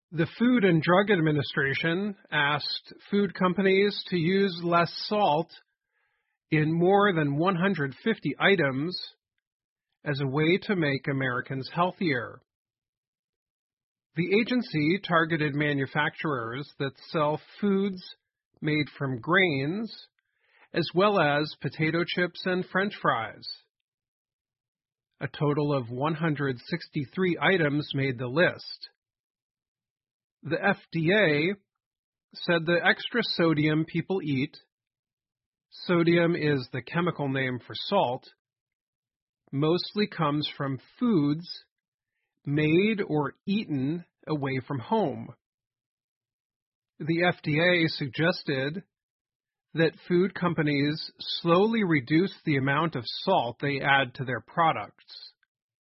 The Food and Drug Administration asked food companies to use less salt in more than 150 items as a way to make Americans healthier. The agency targeted manufacturers that sell foods made from grains, as well as potato chips and French fries. A total of 163 items made the list. The FDA said the extra sodium people eat, sodium is the chemical name for salt, mostly comes from foods made or eaten away from home. The FDA suggested that food companies slowly reduce the amount of salt they add to their products.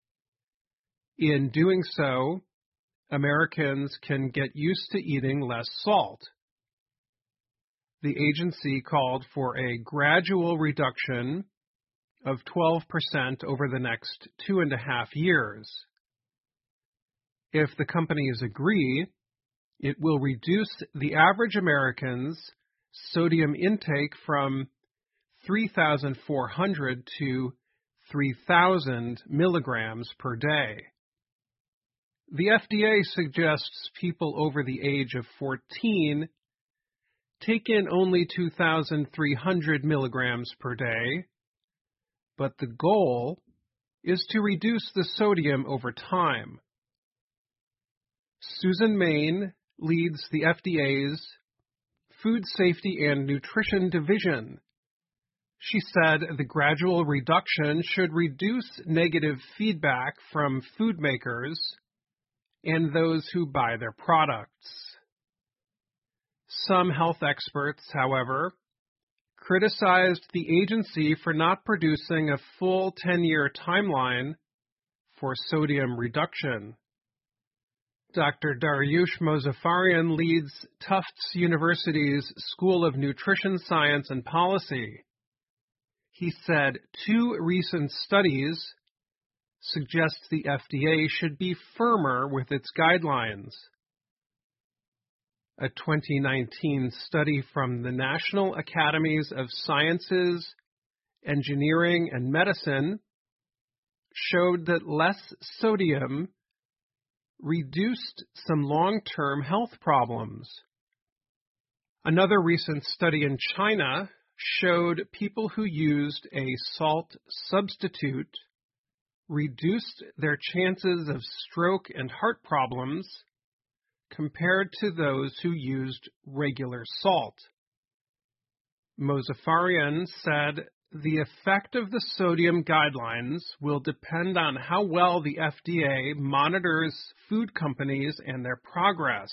In doing so, Americans can get used to eating less salt. The agency called for a gradual reduction of 12% over the next 2.5 years. If the companies agree, it will reduce the average American's sodium intake from 3,400 to 3,000 milligrams per day. The FDA suggests people over the age of 14 take in only 2,300 milligrams per day, but the goal is to reduce the sodium over time. Susan Main leads the FDA's Food Safety and Nutrition Division. She said the gradual reduction should reduce negative feedback from food makers and those who buy their products. Some health experts, however, criticized the agency for not producing a full 10-year timeline for sodium reduction. Dr. Dariush Mozaffarian leads Tufts University's School of Nutrition Science and Policy. He said 2 recent studies suggest the FDA should be firmer with its guidelines. A 2019 study from the National Academies of Sciences, Engineering, and Medicine showed that less sodium reduced some long-term health problems. Another recent study in China showed people who used a salt substitute reduced their chances of stroke and heart problems compared to those who used regular salt. Mozaffarian said the effect of the sodium guidelines will depend on how well the FDA monitors food companies and their progress.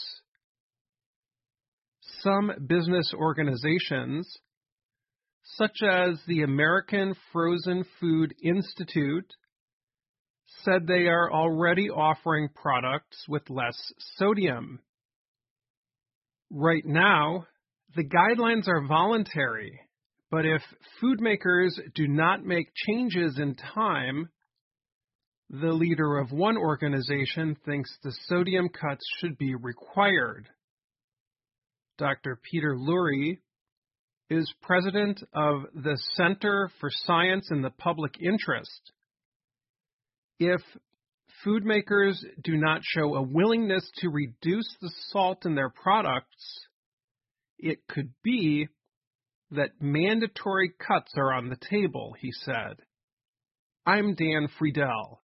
Some business organizations, such as the American Frozen Food Institute, said they are already offering products with less sodium. Right now, the guidelines are voluntary, but if food makers do not make changes in time, the leader of one organization thinks the sodium cuts should be required. Dr. Peter Lurie is president of the Center for Science in the Public Interest. If food makers do not show a willingness to reduce the salt in their products, it could be that mandatory cuts are on the table, he said. I'm Dan Friedel.